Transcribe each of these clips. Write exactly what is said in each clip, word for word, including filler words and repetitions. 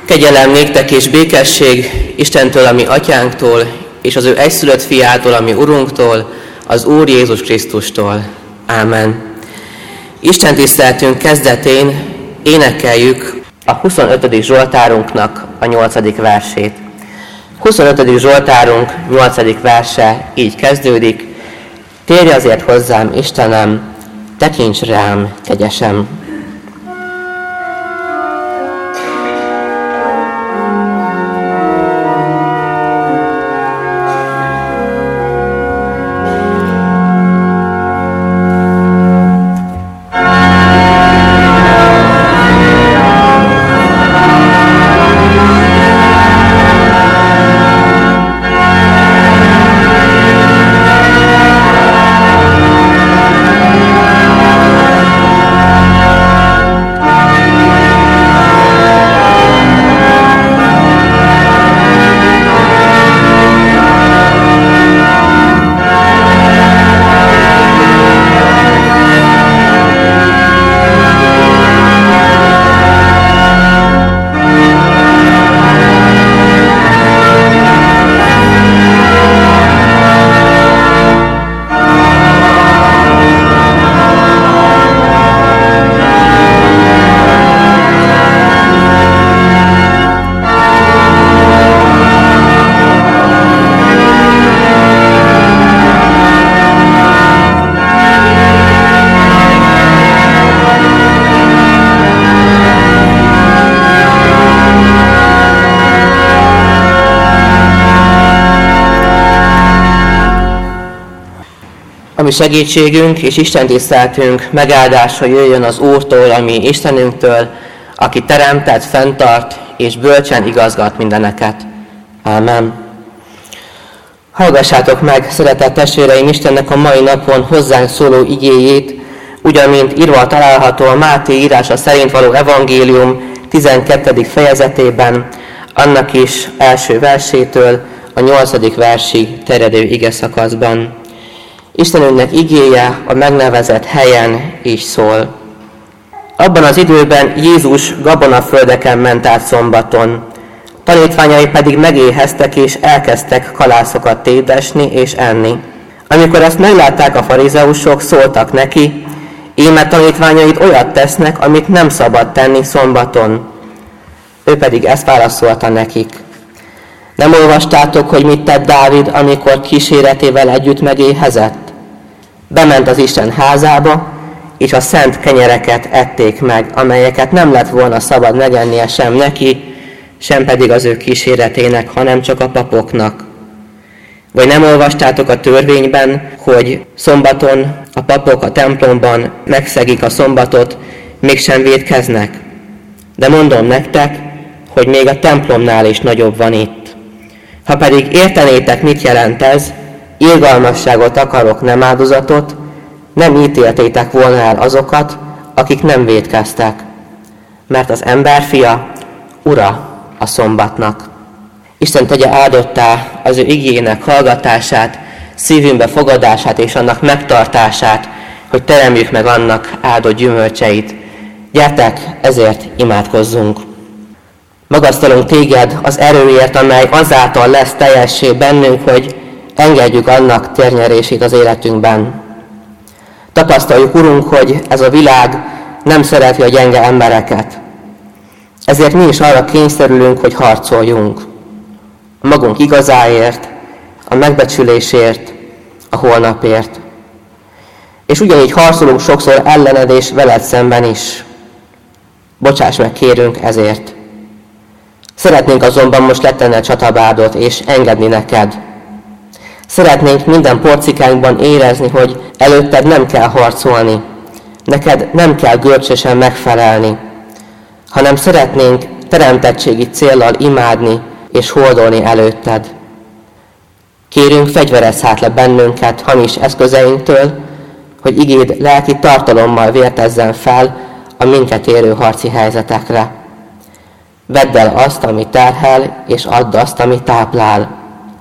Kegyelem néktek és békesség Istentől, ami atyánktól, és az ő egyszülött fiától, ami Urunktól, az Úr Jézus Krisztustól. Ámen. Isten tiszteletünk kezdetén énekeljük a huszonötödik Zsoltárunknak a nyolcadik versét. huszonötödik Zsoltárunk nyolcadik verse így kezdődik: Térj azért hozzám, Istenem, tekints rám kegyesen. Ami segítségünk és Isten tiszteletünk megáldása jöjjön az Úrtól, ami Istenünktől, aki teremtett, fenntart és bölcsen igazgat mindeneket. Ámen. Hallgassátok meg, szeretett testvéreim, Istennek a mai napon hozzánk szóló igéjét, ugyanint írva található a Máté írása szerint való evangélium tizenkettedik fejezetében, annak is első versétől a nyolcadik versig terjedő igeszakaszban. Istenünknek igéje a megnevezett helyen is szól. Abban az időben Jézus gabonaföldeken ment át szombaton. Tanítványai pedig megéheztek és elkezdtek kalászokat tépdesni és enni. Amikor ezt meglátták a farizeusok, szóltak neki: íme tanítványaid olyat tesznek, amit nem szabad tenni szombaton. Ő pedig ezt válaszolta nekik: nem olvastátok, hogy mit tett Dávid, amikor kíséretével együtt megéhezett? Bement az Isten házába, és a szent kenyereket ették meg, amelyeket nem lett volna szabad megennie sem neki, sem pedig az ő kíséretének, hanem csak a papoknak. Vagy nem olvastátok a törvényben, hogy szombaton a papok a templomban megszegik a szombatot, mégsem vétkeznek? De mondom nektek, hogy még a templomnál is nagyobb van itt. Ha pedig értenétek, mit jelent ez, irgalmasságot akarok, nem áldozatot, nem ítéltétek volna el azokat, akik nem vétkeztek. Mert az emberfia ura a szombatnak. Isten tegye áldottá az ő igéjének hallgatását, szívünkbe fogadását és annak megtartását, hogy teremjük meg annak áldott gyümölcseit. Gyertek, ezért imádkozzunk. Magasztalunk téged az erőért, amely azáltal lesz teljessé bennünk, hogy engedjük annak térnyerését az életünkben. Tapasztaljuk, Urunk, hogy ez a világ nem szereti a gyenge embereket. Ezért mi is arra kényszerülünk, hogy harcoljunk. A magunk igazáért, a megbecsülésért, a holnapért. És ugyanígy harcolunk sokszor ellened és veled szemben is. Bocsáss meg, kérünk ezért. Szeretnénk azonban most letenni a csatabárdot és engedni neked. Szeretnénk minden porcikánkban érezni, hogy előtted nem kell harcolni, neked nem kell görcsösen megfelelni, hanem szeretnénk teremtettségi céllal imádni és hódolni előtted. Kérünk, fegyverezz hát le bennünket hamis eszközeinktől, hogy igéd lelki tartalommal vértezzen fel a minket érő harci helyzetekre. Vedd el azt, ami terhel, és add azt, ami táplál.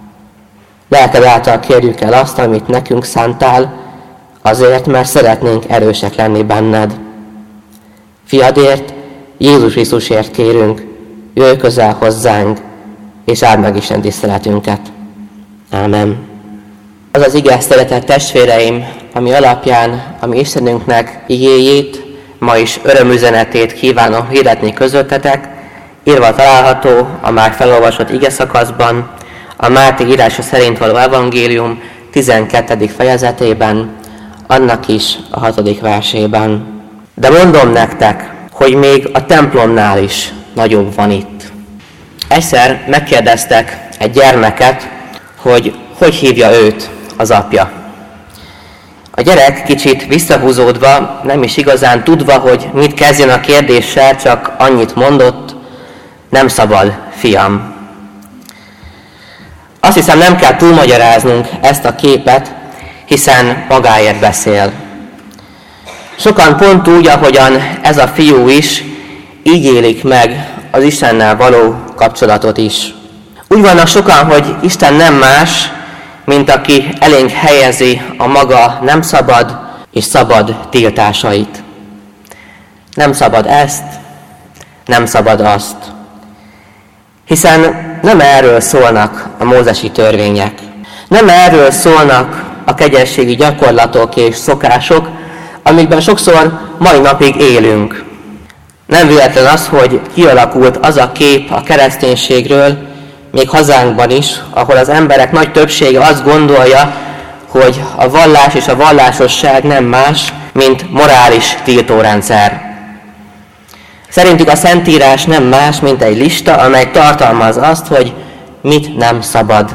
Lelked által kérjük el azt, amit nekünk szántál, azért, mert szeretnénk erősek lenni benned. Fiadért, Jézus Krisztusért kérünk, jöjj közel hozzánk, és áld meg Isten tiszteletünket. Ámen. Az az ige, szeretett testvéreim, ami alapján, ami Istenünknek igéjét, ma is örömüzenetét kívánom hirdetni közöttetek, írva található a már felolvasott ige szakaszban, a Máté írása szerint való evangélium tizenkettedik fejezetében, annak is a hatodik versében. De mondom nektek, hogy még a templomnál is nagyobb van itt. Egyszer megkérdeztek egy gyermeket, hogy hogy hívja őt az apja. A gyerek kicsit visszahúzódva, nem is igazán tudva, hogy mit kezdjen a kérdéssel, csak annyit mondott, nem szabad, fiam. Azt hiszem, nem kell túlmagyaráznunk ezt a képet, hiszen magáért beszél. Sokan pont úgy, ahogyan ez a fiú is, így élik meg az Istennel való kapcsolatot is. Úgy vannak sokan, hogy Isten nem más, mint aki elénk helyezi a maga nem szabad és szabad tiltásait. Nem szabad ezt, nem szabad azt. Hiszen nem erről szólnak a mózesi törvények. Nem erről szólnak a kegyességi gyakorlatok és szokások, amikben sokszor mai napig élünk. Nem véletlen az, hogy kialakult az a kép a kereszténységről, még hazánkban is, ahol az emberek nagy többsége azt gondolja, hogy a vallás és a vallásosság nem más, mint morális tiltórendszer. Szerintük a Szentírás nem más, mint egy lista, amely tartalmaz azt, hogy mit nem szabad.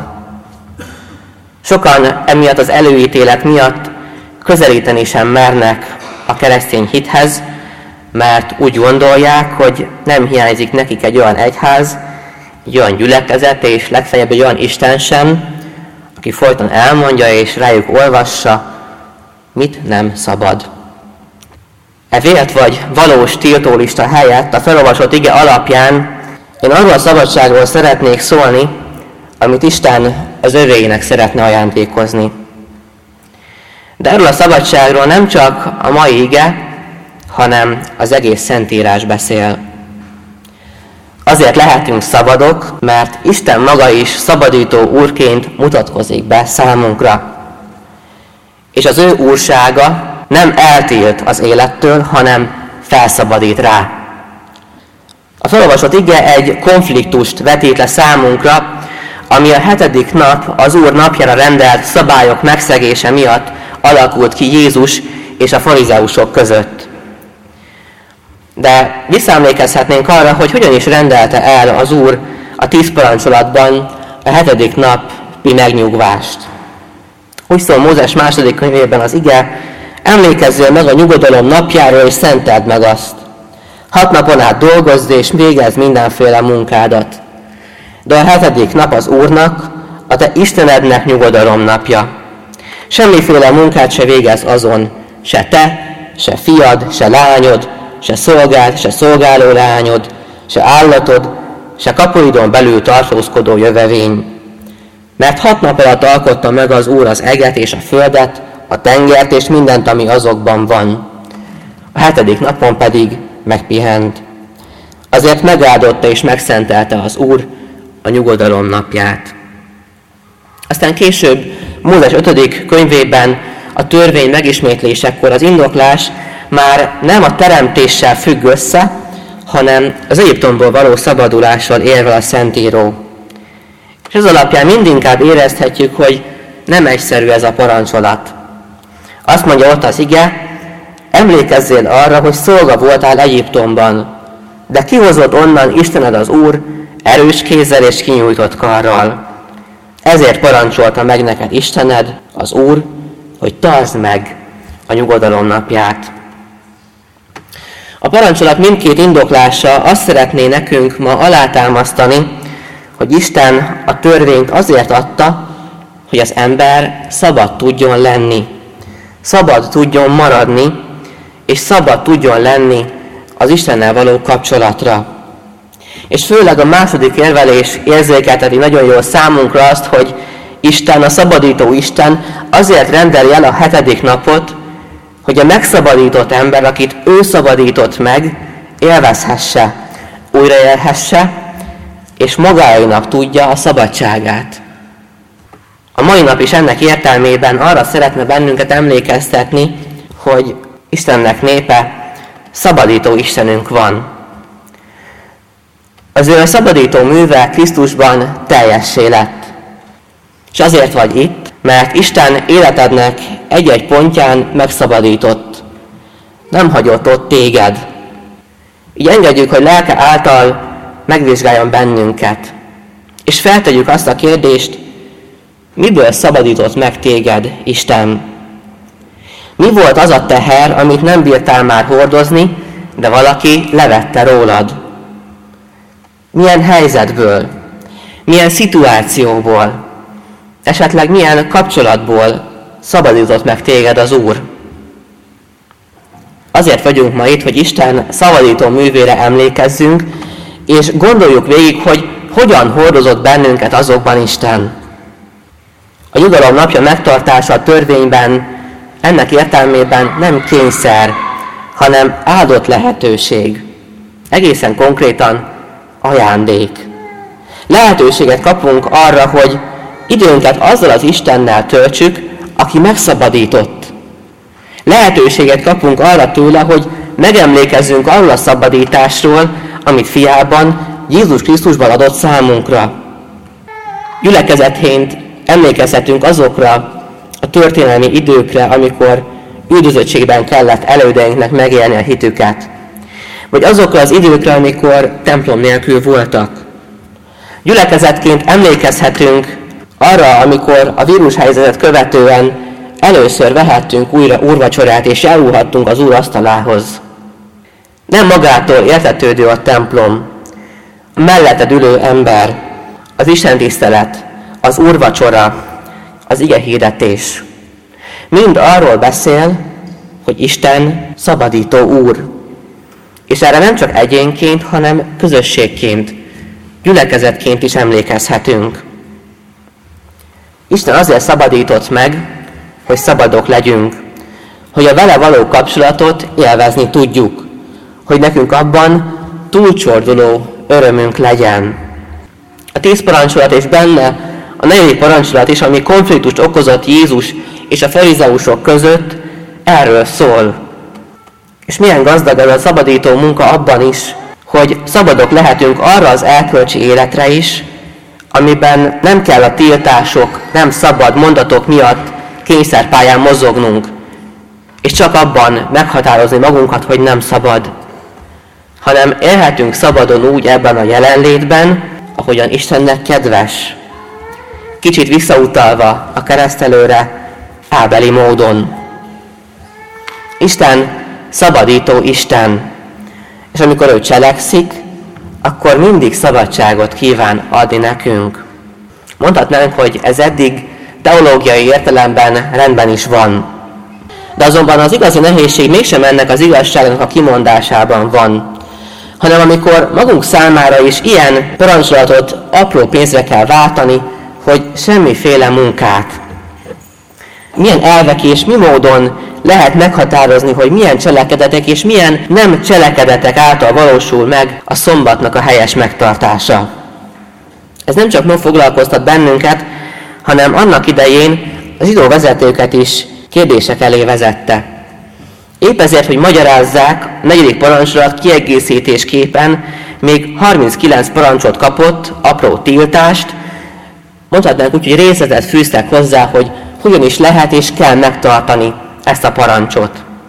Sokan emiatt az előítélet miatt közelíteni sem mernek a keresztény hithez, mert úgy gondolják, hogy nem hiányzik nekik egy olyan egyház, egy olyan gyülekezet, és legfeljebb egy olyan Isten sem, aki folyton elmondja és rájuk olvassa, mit nem szabad. E vélt vagy valós tiltólista helyett a felolvasott ige alapján én arról a szabadságról szeretnék szólni, amit Isten az övéinek szeretne ajándékozni. De erről a szabadságról nem csak a mai ige, hanem az egész Szentírás beszél. Azért lehetünk szabadok, mert Isten maga is szabadító úrként mutatkozik be számunkra. És az ő úrsága nem eltilt az élettől, hanem felszabadít rá. A felolvasott ige egy konfliktust vetít le számunkra, ami a hetedik nap, az Úr napjára rendelt szabályok megszegése miatt alakult ki Jézus és a farizeusok között. De visszaemlékezhetnénk arra, hogy hogyan is rendelte el az Úr a tíz parancsolatban a hetedik napi megnyugvást. Úgy szól Mózes második könyvében az ige, emlékezzél meg a nyugodalom napjáról, és szenteld meg azt. Hat napon át dolgozz, és végezz mindenféle munkádat. De a hetedik nap az Úrnak, a te Istenednek nyugodalom napja. Semmiféle munkát se végezz azon, se te, se fiad, se lányod, se szolgád, se szolgáló lányod, se állatod, se kapuidon belül tartózkodó jövevény. Mert hat nap alatt alkotta meg az Úr az eget és a földet, a tengert és mindent, ami azokban van. A hetedik napon pedig megpihent. Azért megáldotta és megszentelte az Úr a nyugodalom napját. Aztán később Mózes ötödik könyvében a törvény megismétlésekor az indoklás már nem a teremtéssel függ össze, hanem az Egyiptomból való szabadulással érvel a Szentíró. És ez alapján mindinkább érezhetjük, hogy nem egyszerű ez a parancsolat. Azt mondja ott az ige, emlékezzél arra, hogy szolga voltál Egyiptomban, de kihozott onnan Istened az Úr erős kézzel és kinyújtott karral. Ezért parancsolta meg neked Istened, az Úr, hogy tartsd meg a nyugodalom napját. A parancsolat mindkét indoklása azt szeretné nekünk ma alátámasztani, hogy Isten a törvényt azért adta, hogy az ember szabad tudjon lenni, szabad tudjon maradni, és szabad tudjon lenni az Istennel való kapcsolatra. És főleg a második érvelés érzékelteti nagyon jól számunkra azt, hogy Isten, a szabadító Isten azért rendeli el a hetedik napot, hogy a megszabadított ember, akit ő szabadított meg, élvezhesse, újraélhesse, és magáénak tudja a szabadságát. A mai nap is ennek értelmében arra szeretne bennünket emlékeztetni, hogy Istennek népe, szabadító Istenünk van. Az ő szabadító műve Krisztusban teljessé lett. És azért vagy itt, mert Isten életednek egy-egy pontján megszabadított. Nem hagyott ott téged. Így engedjük, hogy lelke által megvizsgáljon bennünket. És feltegyük azt a kérdést, miből szabadított meg téged Isten? Mi volt az a teher, amit nem bírtál már hordozni, de valaki levette rólad? Milyen helyzetből? Milyen szituációból? Esetleg milyen kapcsolatból szabadított meg téged az Úr? Azért vagyunk ma itt, hogy Isten szabadító művére emlékezzünk, és gondoljuk végig, hogy hogyan hordozott bennünket azokban Isten. A nyugalom napja megtartása a törvényben ennek értelmében nem kényszer, hanem áldott lehetőség. Egészen konkrétan ajándék. Lehetőséget kapunk arra, hogy időnket azzal az Istennel töltsük, aki megszabadított. Lehetőséget kapunk arra tőle, hogy megemlékezzünk arról a szabadításról, amit fiában, Jézus Krisztusban adott számunkra. Gyülekezetként emlékezhetünk azokra a történelmi időkre, amikor üldözöttségben kellett elődeinknek megélni a hitüket. Vagy azokra az időkre, amikor templom nélkül voltak. Gyülekezetként emlékezhetünk arra, amikor a vírushelyzetet követően először vehettünk újra úrvacsorát, és elúhattunk az Úr asztalához. Nem magától értetődő a templom, a melletted ülő ember, az istentisztelet, az úrvacsora, az igehirdetés. Mind arról beszél, hogy Isten szabadító Úr. És erre nem csak egyénként, hanem közösségként, gyülekezetként is emlékezhetünk. Isten azért szabadított meg, hogy szabadok legyünk, hogy a vele való kapcsolatot élvezni tudjuk, hogy nekünk abban túlcsorduló örömünk legyen. A tíz parancsolat és benne a negyedik parancsolat is, ami konfliktust okozott Jézus és a farizeusok között, erről szól. És milyen gazdag ez a szabadító munka abban is, hogy szabadok lehetünk arra az erkölcsi életre is, amiben nem kell a tiltások, nem szabad mondatok miatt kényszerpályán mozognunk, és csak abban meghatározni magunkat, hogy nem szabad, hanem élhetünk szabadon úgy ebben a jelenlétben, ahogyan Istennek kedves. Kicsit visszautalva a keresztelőre, ábeli módon. Isten szabadító Isten, és amikor ő cselekszik, akkor mindig szabadságot kíván adni nekünk. Mondhatnánk, hogy ez eddig teológiai értelemben rendben is van. De azonban az igazi nehézség mégsem ennek az igazságnak a kimondásában van, hanem amikor magunk számára is ilyen parancsolatot apró pénzre kell váltani, hogy semmiféle munkát. Milyen elvek és mi módon lehet meghatározni, hogy milyen cselekedetek és milyen nem cselekedetek által valósul meg a szombatnak a helyes megtartása. Ez nem csak ma foglalkoztat bennünket, hanem annak idején a zsidó vezetőket is kérdések elé vezette. Épp ezért, hogy magyarázzák, a negyedik parancsolat kiegészítésképpen még harminckilenc parancsot kapott, apró tiltást, mondhatnánk úgy, hogy részletet fűztek hozzá, hogy hogyan is lehet és kell megtartani ezt a parancsot.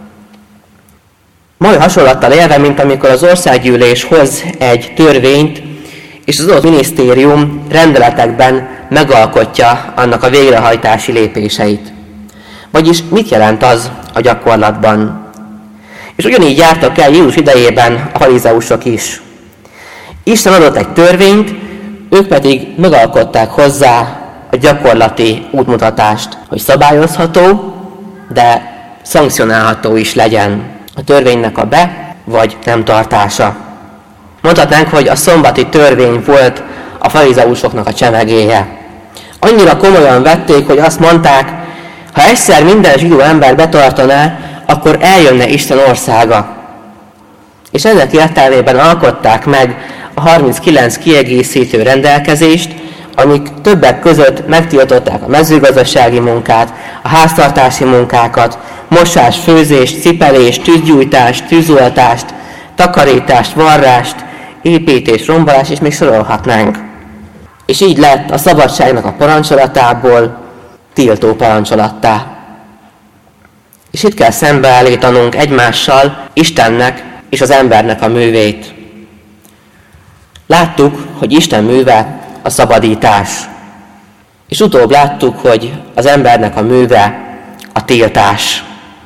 Mai hasonlattal élve, mint amikor az országgyűlés hoz egy törvényt, és az adott minisztérium rendeletekben megalkotja annak a végrehajtási lépéseit. Vagyis mit jelent az a gyakorlatban? És ugyanígy jártak el Jézus idejében a farizeusok is. Isten adott egy törvényt, ők pedig megalkották hozzá a gyakorlati útmutatást, hogy szabályozható, de szankcionálható is legyen a törvénynek a be- vagy nem tartása. Mondhatnánk, hogy a szombati törvény volt a farizeusoknak a csemegéje. Annyira komolyan vették, hogy azt mondták, ha egyszer minden zsidó ember betartaná, akkor eljönne Isten országa. És ennek értelmében alkották meg a harminckilenc kiegészítő rendelkezést, amik többek között megtiltották a mezőgazdasági munkát, a háztartási munkákat, mosás, főzést, cipelést, tűzgyújtást, tűzoltást, takarítást, varrást, építés, rombolást, és még sorolhatnánk. És így lett a szabadságnak a parancsolatából tiltó parancsolattá. És itt kell szembeállítanunk egymással Istennek és az embernek a művét. Láttuk, hogy Isten műve a szabadítás. És utóbb láttuk, hogy az embernek a műve a tiltás.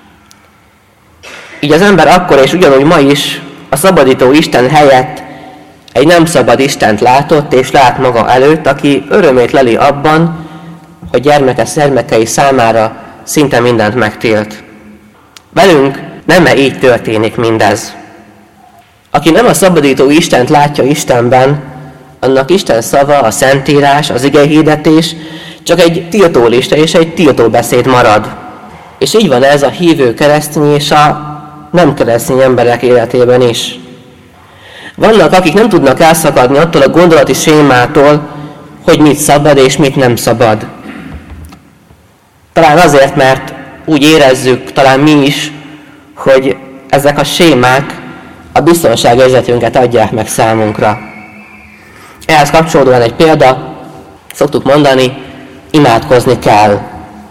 Így az ember akkor és ugyanúgy ma is a szabadító Isten helyett egy nem szabad Istent látott és lát maga előtt, aki örömét leli abban, hogy gyermeke gyermekei számára szinte mindent megtilt. Velünk nem-e így történik mindez? Aki nem a szabadító Istent látja Istenben, annak Isten szava, a Szentírás, az igehirdetés csak egy tiltólista és egy tiltóbeszéd marad. És így van ez a hívő keresztény és a nem keresztény emberek életében is. Vannak, akik nem tudnak elszakadni attól a gondolati sémától, hogy mit szabad és mit nem szabad. Talán azért, mert úgy érezzük, talán mi is, hogy ezek a sémák a biztonságérzetünket adják meg számunkra. Ehhez kapcsolódóan egy példa, szoktuk mondani, imádkozni kell.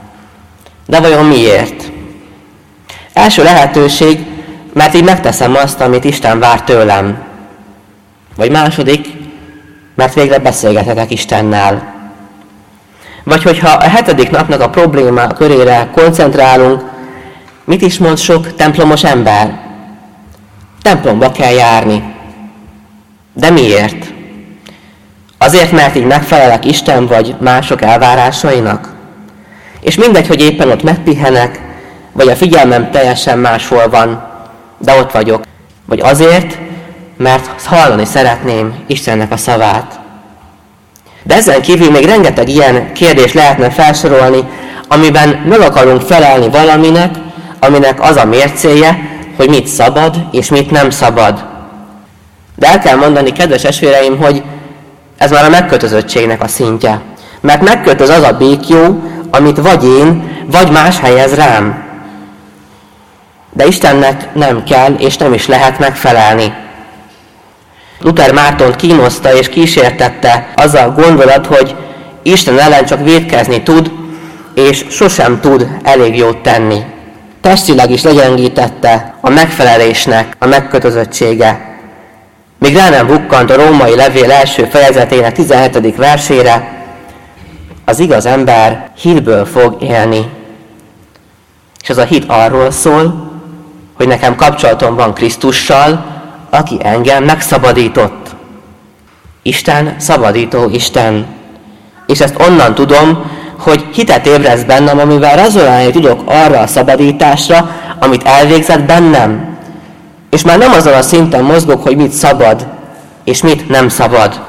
De vajon miért? Első lehetőség, mert így megteszem azt, amit Isten vár tőlem. Vagy második, mert végre beszélgethetek Istennel. Vagy hogyha a hetedik napnak a probléma körére koncentrálunk, mit is mond sok templomos ember? Templomba kell járni. De miért? Azért, mert így megfelelek Isten vagy mások elvárásainak? És mindegy, hogy éppen ott megpihenek, vagy a figyelmem teljesen máshol van, de ott vagyok. Vagy azért, mert hallani szeretném Istennek a szavát. De ezen kívül még rengeteg ilyen kérdést lehetne felsorolni, amiben meg akarunk felelni valaminek, aminek az a mércéje, hogy mit szabad és mit nem szabad. De el kell mondani, kedves testvéreim, hogy ez már a megkötözöttségnek a szintje. Mert megkötöz az a békjó, amit vagy én, vagy más helyez rám. De Istennek nem kell, és nem is lehet megfelelni. Luther Mártont kínozta és kísértette az a gondolat, hogy Isten ellen csak vétkezni tud, és sosem tud elég jót tenni. Testileg is legyengítette a megfelelésnek a megkötözöttsége. Míg rá nem bukkant a római levél első fejezetének tizenhetedik versére, az igaz ember hitből fog élni. És ez a hit arról szól, hogy nekem kapcsolatom van Krisztussal, aki engem megszabadított. Isten szabadító Isten. És ezt onnan tudom, hogy hitet ébreszt bennem, amivel rezonálni tudok arra a szabadításra, amit elvégzett bennem. És már nem azon a szinten mozgok, hogy mit szabad, és mit nem szabad.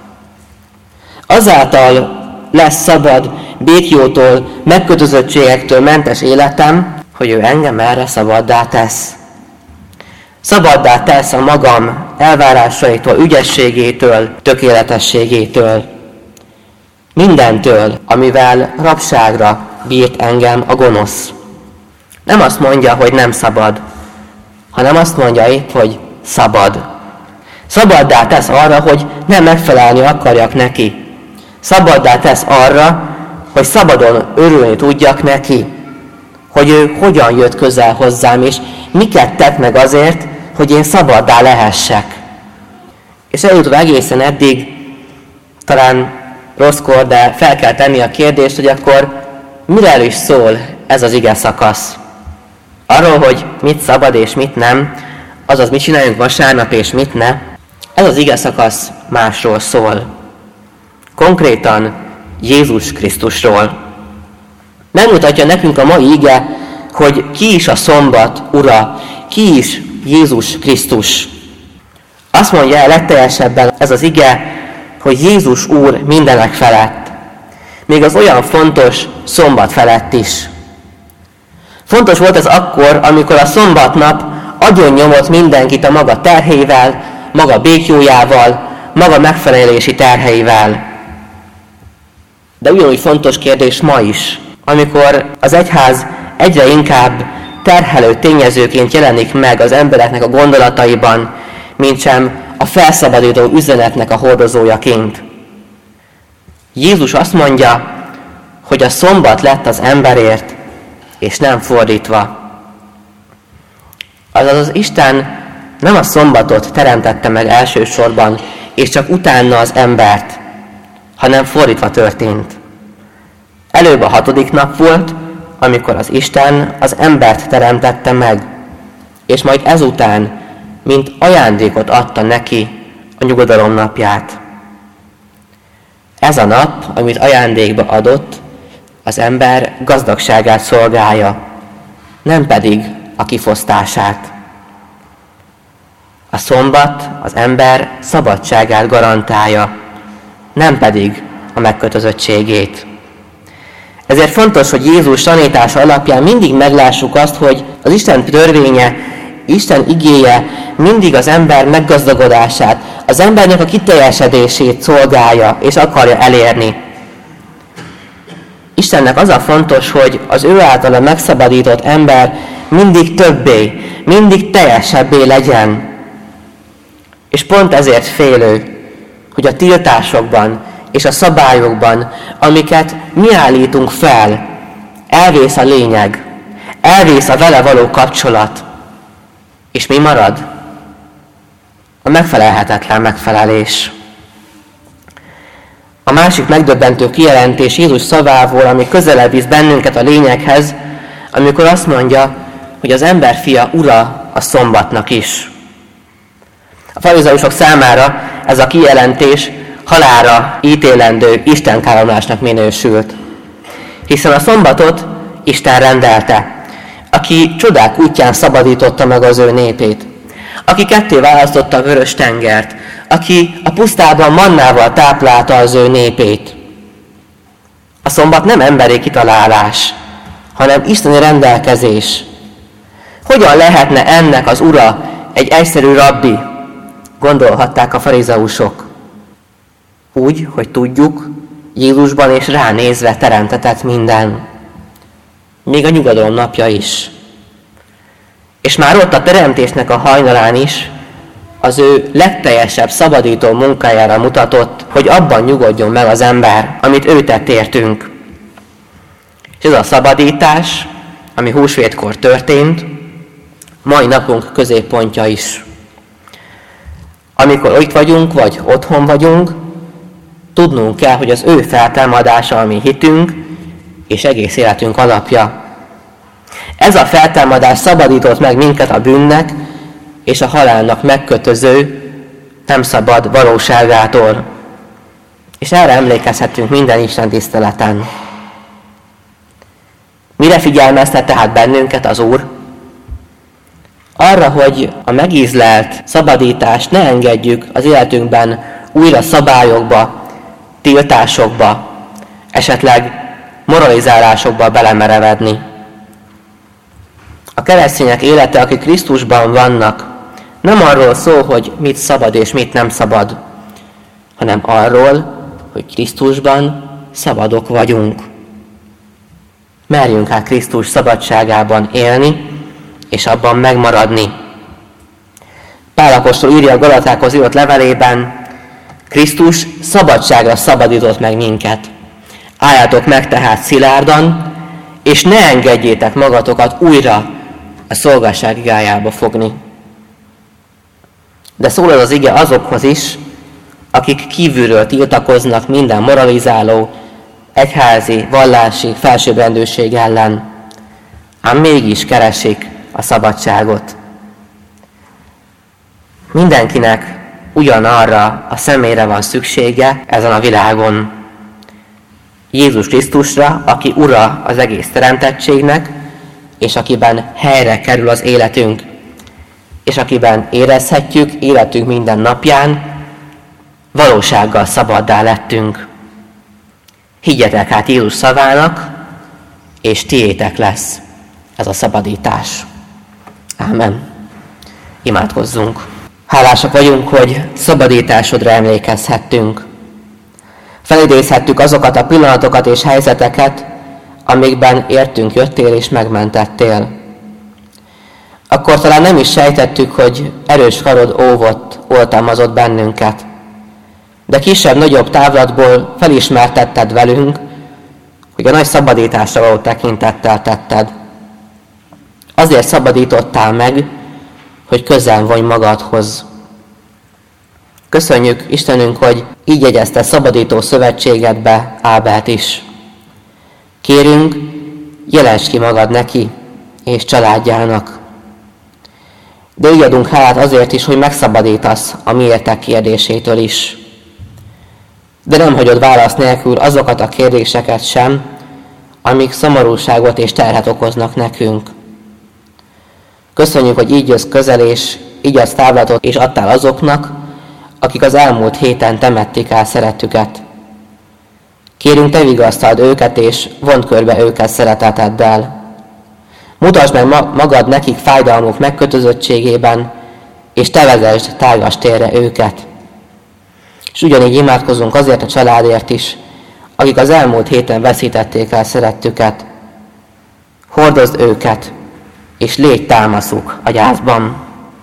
Azáltal lesz szabad, békjótól, megkötözöttségektől mentes életem, hogy ő engem erre szabaddá tesz. Szabaddá tesz a magam elvárásaitól, ügyességétől, tökéletességétől. Mindentől, amivel rabságra bírt engem a gonosz. Nem azt mondja, hogy nem szabad, hanem azt mondja épp, hogy szabad. Szabaddá tesz arra, hogy nem megfelelni akarjak neki. Szabaddá tesz arra, hogy szabadon örülni tudjak neki. Hogy ő hogyan jött közel hozzám, és miket tett meg azért, hogy én szabaddá lehessek. És eljutva egészen eddig, talán rosszkor, de fel kell tenni a kérdést, hogy akkor miről is szól ez az ige szakasz. Arról, hogy mit szabad és mit nem, azaz mit csináljunk vasárnap és mit ne, ez az ige szakasz másról szól. Konkrétan Jézus Krisztusról. Megmutatja nekünk a mai ige, hogy ki is a szombat ura, ki is Jézus Krisztus. Azt mondja el legteljesebben ez az ige, hogy Jézus Úr mindenek felett. Még az olyan fontos szombat felett is. Fontos volt ez akkor, amikor a szombatnap agyonnyomott mindenkit a maga terhével, maga békjójával, maga megfelelési terheivel. De ugyanúgy fontos kérdés ma is, amikor az egyház egyre inkább terhelő tényezőként jelenik meg az embereknek a gondolataiban, mintsem a felszabadító üzenetnek a hordozójaként. Jézus azt mondja, hogy a szombat lett az emberért, és nem fordítva. Azaz az Isten nem a szombatot teremtette meg elsősorban, és csak utána az embert, hanem fordítva történt. Előbb a hatodik nap volt, amikor az Isten az embert teremtette meg, és majd ezután, mint ajándékot adta neki a nyugodalom napját. Ez a nap, amit ajándékba adott, az ember gazdagságát szolgálja, nem pedig a kifosztását. A szombat az ember szabadságát garantálja, nem pedig a megkötözöttségét. Ezért fontos, hogy Jézus tanítása alapján mindig meglássuk azt, hogy az Isten törvénye, Isten igéje mindig az ember meggazdagodását, az embernek a kiteljesedését szolgálja és akarja elérni. Istennek az a fontos, hogy az ő általa megszabadított ember mindig többé, mindig teljesebbé legyen. És pont ezért félő, hogy a tiltásokban és a szabályokban, amiket mi állítunk fel, elvész a lényeg, elvész a vele való kapcsolat. És mi marad? A megfelelhetetlen megfelelés. A másik megdöbbentő kijelentés Jézus szavából, ami közelebb visz bennünket a lényeghez, amikor azt mondja, hogy az emberfia ura a szombatnak is. A farizeusok számára ez a kijelentés halálra ítélendő istenkáromlásnak minősült. Hiszen a szombatot Isten rendelte, aki csodák útján szabadította meg az ő népét, aki ketté választotta a vörös tengert, aki a pusztában mannával táplálta az ő népét. A szombat nem emberi kitalálás, hanem isteni rendelkezés. Hogyan lehetne ennek az ura egy egyszerű rabbi? Gondolhatták a farizeusok. Úgy, hogy tudjuk, Jézusban és ránézve teremtetett minden. Még a nyugodalom napja is. És már ott a teremtésnek a hajnalán is az ő legteljesebb szabadító munkájára mutatott, hogy abban nyugodjon meg az ember, amit ő tett értünk. És ez a szabadítás, ami húsvétkor történt, mai napunk középpontja is. Amikor itt vagyunk, vagy otthon vagyunk, tudnunk kell, hogy az ő feltámadása a mi hitünk és egész életünk alapja. Ez a feltámadás szabadított meg minket a bűnnek és a halálnak megkötöző, nem szabad valóságától. És erre emlékezhetünk minden Isten tiszteleten. Mire figyelmeztet tehát bennünket az Úr? Arra, hogy a megízlelt szabadítást ne engedjük az életünkben újra szabályokba, tiltásokba, esetleg moralizálásokba belemerevedni. A keresztények élete, akik Krisztusban vannak, nem arról szól, hogy mit szabad és mit nem szabad, hanem arról, hogy Krisztusban szabadok vagyunk. Merjünk át Krisztus szabadságában élni, és abban megmaradni. Pál apostol írja a Galatákhoz írott levelében, Krisztus szabadságra szabadított meg minket. Álljátok meg tehát szilárdan, és ne engedjétek magatokat újra a szolgasság igájába fogni. De szól ez az ige azokhoz is, akik kívülről tiltakoznak minden moralizáló, egyházi, vallási, felsőbbrendűség ellen, ám mégis keresik a szabadságot. Mindenkinek ugyanarra a személyre van szüksége ezen a világon. Jézus Krisztusra, aki ura az egész teremtettségnek, és akiben helyre kerül az életünk, és akiben érezhetjük életünk minden napján, valósággal szabaddá lettünk. Higgyetek hát Jézus szavának, és tiétek lesz ez a szabadítás. Ámen. Imádkozzunk. Hálásak vagyunk, hogy szabadításodra emlékezhettünk. Felidézhettük azokat a pillanatokat és helyzeteket, amikben értünk jöttél és megmentettél. Akkor talán nem is sejtettük, hogy erős karod óvott, oltalmazott bennünket. De kisebb-nagyobb távlatból felismertetted velünk, hogy a nagy szabadításra való tekintettel tetted. Azért szabadítottál meg, hogy közel vonj magadhoz. Köszönjük, Istenünk, hogy így jegyezte szabadító szövetségedbe Ábelt is. Kérünk, jelensd ki magad neki és családjának. De így adunk hálát azért is, hogy megszabadítasz a miértek kérdésétől is. De nem hagyod válasz nélkül azokat a kérdéseket sem, amik szomorúságot és terhet okoznak nekünk. Köszönjük, hogy így jössz közel, és így adsz távlatot, és adtál azoknak, akik az elmúlt héten temették el szeretüket. Kérünk, te vigasztald őket, és vond körbe őket szereteteddel. Mutasd meg magad nekik fájdalmuk megkötözöttségében, és te vezesd tágas térre őket. És ugyanígy imádkozunk azért a családért is, akik az elmúlt héten veszítették el szerettüket. Hordozd őket, és légy támaszuk a gyászban.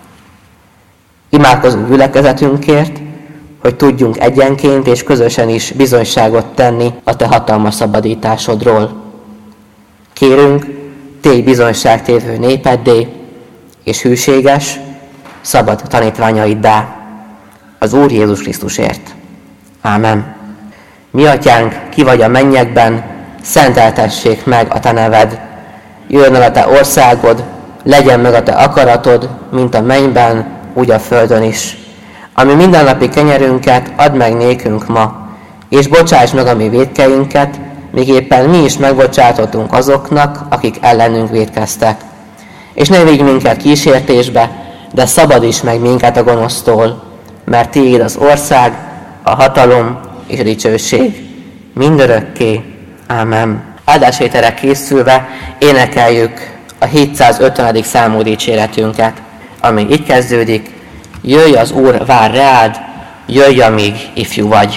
Imádkozunk gyülekezetünkért, hogy tudjunk egyenként és közösen is bizonyságot tenni a te hatalmas szabadításodról. Kérünk, tégy bizonyságtévő népeddé, és hűséges, szabad tanítványaiddá, az Úr Jézus Krisztusért. Ámen. Mi atyánk, ki vagy a mennyekben, szenteltessék meg a te neved. Jöjjön el a te országod, legyen meg a te akaratod, mint a mennyben, úgy a földön is. Ami mindennapi kenyerünket add meg nékünk ma, és bocsáss meg a mi vétkeinket, míg éppen mi is megbocsátottunk azoknak, akik ellenünk vétkeztek. És ne vigy minket kísértésbe, de szabadíts meg minket a gonosztól, mert tiéd az ország, a hatalom és a dicsőség mindörökké. Ámen. Áldásvételre készülve énekeljük a hétszázötvenedik számú dicséretünket, ami így kezdődik: jöjj, az Úr vár reád, jöjj, amíg ifjú vagy.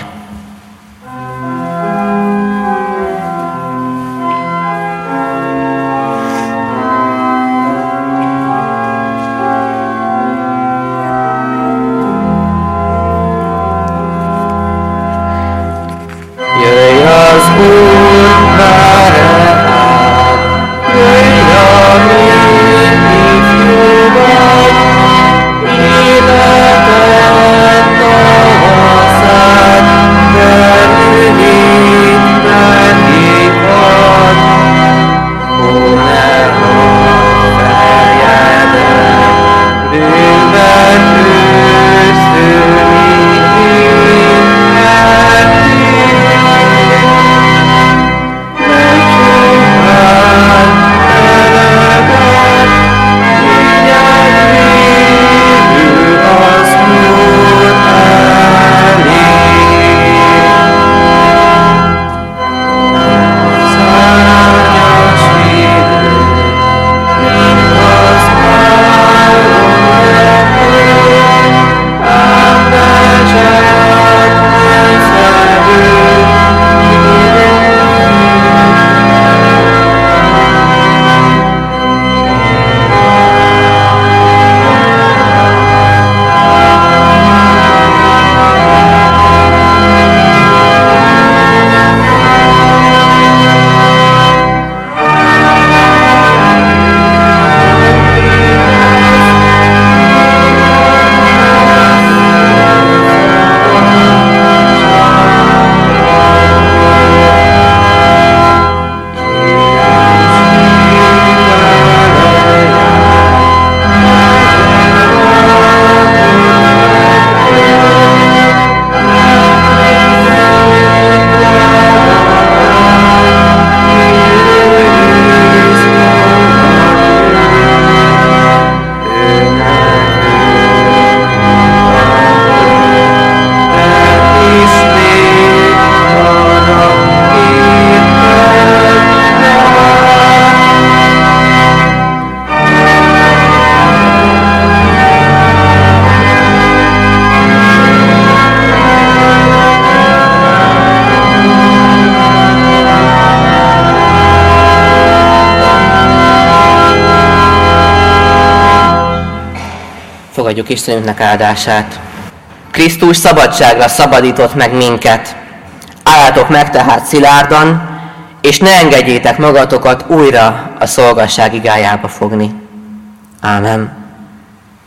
Életet tavaszát, Fogadjuk Istenünknek áldását. Krisztus szabadságra szabadított meg minket. Álljátok meg tehát szilárdan, és ne engedjétek magatokat újra a szolgasság igájába fogni. Ámen.